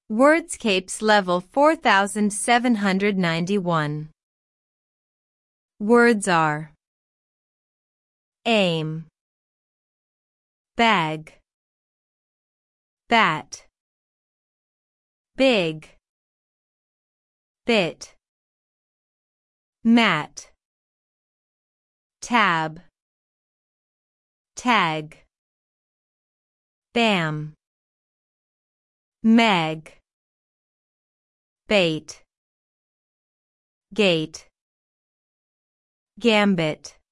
Wordscapes level 4791. Words are aim, bag, bat, big, bit, mat, tab, tag, bam, meg, bait, gate, gambit.